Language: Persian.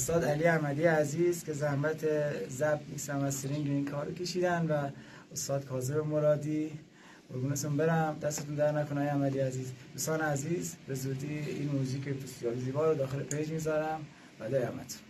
استاد علی احمدی عزیز که زحمت ضبط میکس و مسترینگ این کارو کشیدن و استاد کاظم مرادی. قربونتون برم، دستتون در نکنه ای احمدی عزیز. دوستان عزیز، به زودی این موزیک بسیار زیبا رو داخل پیج میذارم. بعد قیامت.